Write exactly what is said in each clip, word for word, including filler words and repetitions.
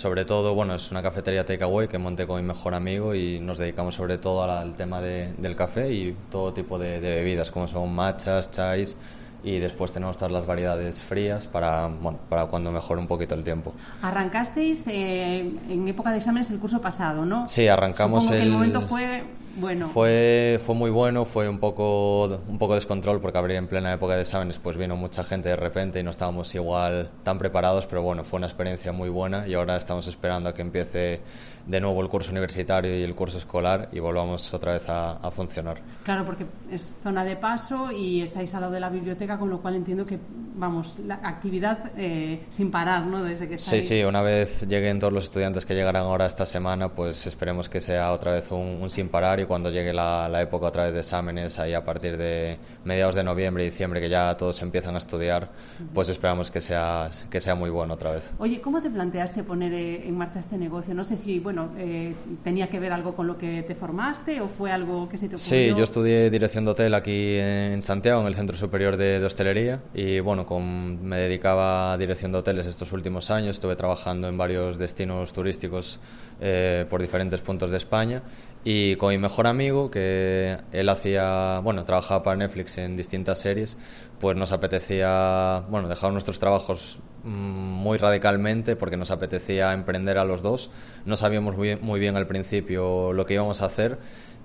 sobre todo, bueno, es una cafetería takeaway que monté con mi mejor amigo y nos dedicamos sobre todo al tema de, del café y todo tipo de, de bebidas, como son matchas, chais, y después tenemos todas las variedades frías para, bueno, para cuando mejore un poquito el tiempo. Arrancasteis eh, en época de exámenes el curso pasado, ¿no? Sí, arrancamos. Supongo el... que el momento fue bueno. Fue, fue muy bueno, fue un poco, un poco descontrol porque abrir en plena época de exámenes pues vino mucha gente de repente y no estábamos igual tan preparados, pero bueno, fue una experiencia muy buena y ahora estamos esperando a que empiece de nuevo el curso universitario y el curso escolar y volvamos otra vez a, a funcionar. Claro, porque es zona de paso y estáis al lado de la biblioteca, con lo cual entiendo que, vamos, la actividad eh, sin parar, ¿no? Desde que estáis... Sí, sí, una vez lleguen todos los estudiantes que llegarán ahora esta semana, pues esperemos que sea otra vez un, un sin parar y cuando llegue la, la época otra vez de exámenes, ahí a partir de mediados de noviembre y diciembre, que ya todos empiezan a estudiar, pues esperamos que sea, que sea muy bueno otra vez. Oye, ¿cómo te planteaste poner eh, en marcha este negocio? No sé si, bueno, eh, tenía que ver algo con lo que te formaste o fue algo que se te ocurrió. Sí, yo estudié dirección de hotel aquí en Santiago, en el Centro Superior de, de Hostelería y bueno, con, me dedicaba a dirección de hoteles estos últimos años, estuve trabajando en varios destinos turísticos eh, por diferentes puntos de España y con mi mejor amigo, que él hacía, bueno, trabajaba para Netflix en distintas series, pues nos apetecía, bueno, dejar nuestros trabajos muy radicalmente porque nos apetecía emprender a los dos. No sabíamos muy bien, muy bien al principio lo que íbamos a hacer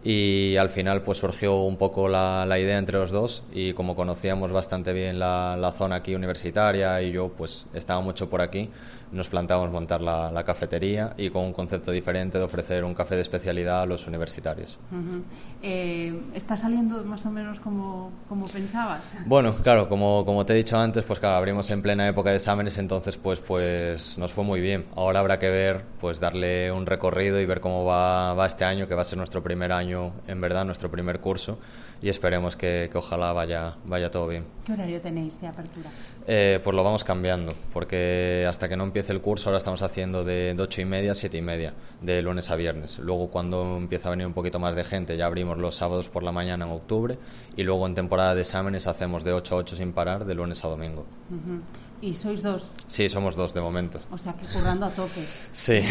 y al final pues surgió un poco la, la idea entre los dos y como conocíamos bastante bien la, la zona aquí universitaria y yo pues estaba mucho por aquí, nos planteamos montar la, la cafetería y con un concepto diferente de ofrecer un café de especialidad a los universitarios. Uh-huh. eh, ¿Está saliendo más o menos como, como pensabas? Bueno, claro, como, como te he dicho antes, pues claro, abrimos en plena época de exámenes, entonces pues, pues nos fue muy bien. Ahora habrá que ver, pues darle un recorrido y ver cómo va, va este año, que va a ser nuestro primer año, en verdad, nuestro primer curso, y esperemos que, que ojalá vaya, vaya todo bien. ¿Qué horario tenéis de apertura? Eh, pues lo vamos cambiando, porque hasta que no empiece el curso ahora estamos haciendo de, de ocho y media a siete y media, de lunes a viernes. Luego cuando empieza a venir un poquito más de gente ya abrimos los sábados por la mañana en octubre y luego en temporada de exámenes hacemos de ocho a ocho sin parar, de lunes a domingo. Uh-huh. ¿Y sois dos? Sí, somos dos de momento. O sea, que currando a tope. Sí,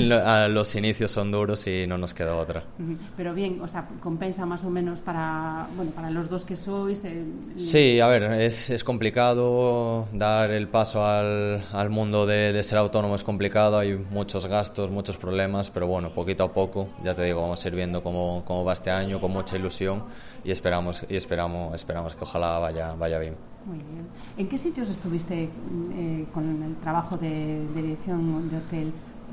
los inicios son duros y no nos queda otra. Uh-huh. Pero bien, o sea, compensa más o menos para, bueno, para los dos que sois. El... Sí, a ver, es, es complicado dar el paso al, al mundo de, de ser autónomo, es complicado, hay muchos gastos, muchos problemas, pero bueno, poquito a poco, ya te digo, vamos a ir viendo cómo, cómo va este año, con mucha ilusión y esperamos, y esperamos, esperamos que ojalá vaya, vaya bien. Muy bien. ¿En qué sitios estuviste eh, con el trabajo de, de dirección de hotel?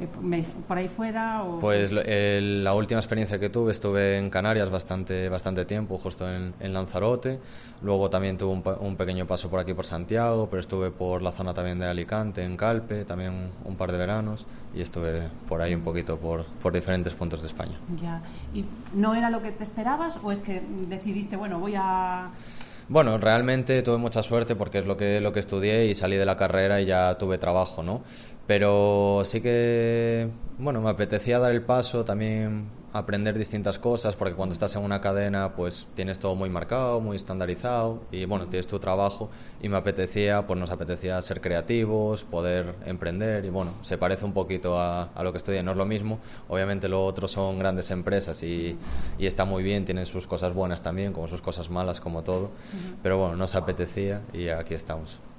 ¿Por ahí fuera? O... Pues el, la última experiencia que tuve, estuve en Canarias bastante, bastante tiempo, justo en, en Lanzarote. Luego también tuve un, un pequeño paso por aquí por Santiago, pero estuve por la zona también de Alicante, en Calpe, también un par de veranos, y estuve por ahí un poquito por, por diferentes puntos de España. Ya. ¿Y no era lo que te esperabas o es que decidiste, bueno, voy a...? Bueno, realmente tuve mucha suerte porque es lo que, lo que estudié y salí de la carrera y ya tuve trabajo, ¿no? Pero sí que, bueno, me apetecía dar el paso, también aprender distintas cosas, porque cuando estás en una cadena pues tienes todo muy marcado, muy estandarizado y bueno, tienes tu trabajo y me apetecía, pues nos apetecía ser creativos, poder emprender y bueno, se parece un poquito a, a lo que estudié, no es lo mismo, obviamente lo otro son grandes empresas y, y está muy bien, tienen sus cosas buenas también, como sus cosas malas, como todo, uh-huh. Pero bueno, nos apetecía y aquí estamos.